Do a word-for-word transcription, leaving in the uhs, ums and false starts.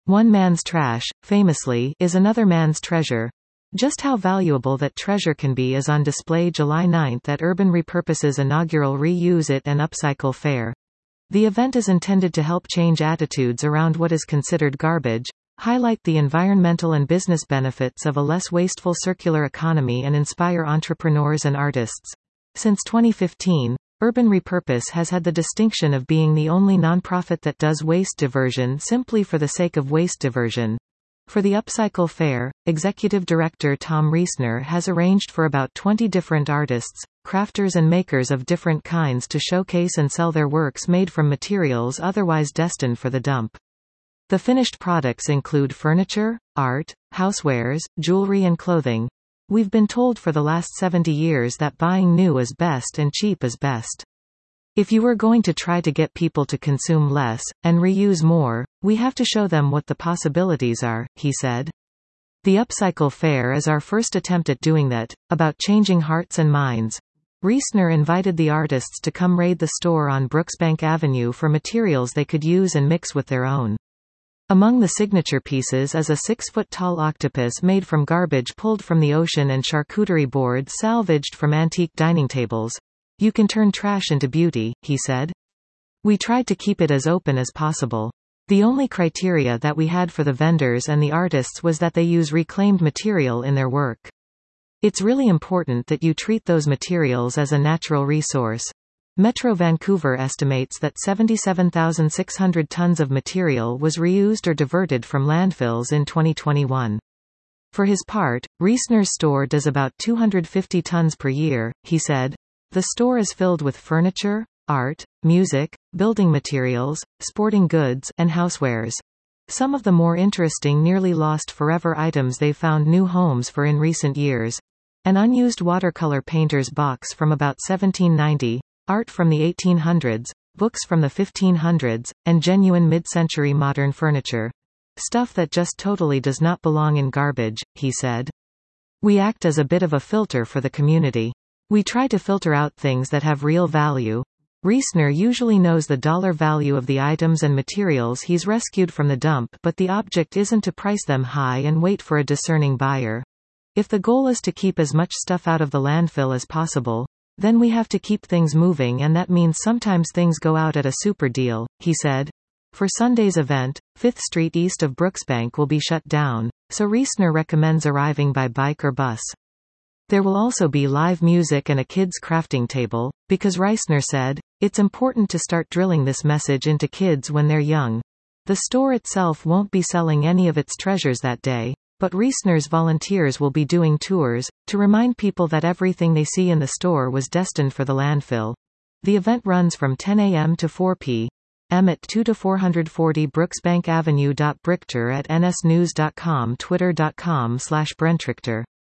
One man's trash, famously, is another man's treasure. Just how valuable that treasure can be is on display July ninth at Urban Repurpose's inaugural Reuse It and Upcycle Fair. The event is intended to help change attitudes around what is considered garbage, highlight the environmental and business benefits of a less wasteful circular economy, and inspire entrepreneurs and artists. Since twenty fifteen, Urban Repurpose has had the distinction of being the only nonprofit that does waste diversion simply for the sake of waste diversion. For the Upcycle Fair, Executive Director Tom Reesner has arranged for about twenty different artists, crafters and makers of different kinds to showcase and sell their works made from materials otherwise destined for the dump. The finished products include furniture, art, housewares, jewelry and clothing. We've been told for the last seventy years that buying new is best and cheap is best. If you were going to try to get people to consume less, and reuse more, we have to show them what the possibilities are, he said. The Upcycle Fair is our first attempt at doing that, about changing hearts and minds. Reesner invited the artists to come raid the store on Brooksbank Avenue for materials they could use and mix with their own. Among the signature pieces is a six-foot-tall octopus made from garbage pulled from the ocean and charcuterie boards salvaged from antique dining tables. You can turn trash into beauty, he said. We tried to keep it as open as possible. The only criteria that we had for the vendors and the artists was that they use reclaimed material in their work. It's really important that you treat those materials as a natural resource. Metro Vancouver estimates that seventy-seven thousand six hundred tons of material was reused or diverted from landfills in twenty twenty-one. For his part, Reesner's store does about two hundred fifty tons per year, he said. The store is filled with furniture, art, music, building materials, sporting goods, and housewares. Some of the more interesting nearly lost forever items they've found new homes for in recent years. An unused watercolor painter's box from about seventeen ninety. Art from the eighteen hundreds, books from the fifteen hundreds, and genuine mid-century modern furniture. Stuff that just totally does not belong in garbage, he said. We act as a bit of a filter for the community. We try to filter out things that have real value. Reesner usually knows the dollar value of the items and materials he's rescued from the dump, but the object isn't to price them high and wait for a discerning buyer. If the goal is to keep as much stuff out of the landfill as possible, then we have to keep things moving, and that means sometimes things go out at a super deal, he said. For Sunday's event, Fifth Street east of Brooksbank will be shut down, so Reesner recommends arriving by bike or bus. There will also be live music and a kids' crafting table, because Reesner said, it's important to start drilling this message into kids when they're young. The store itself won't be selling any of its treasures that day, but Reesner's volunteers will be doing tours, to remind people that everything they see in the store was destined for the landfill. The event runs from ten a m to four p m at two to four forty Brooksbank Avenue. Brichter at n s news dot com, twitter dot com slash Brentrichter.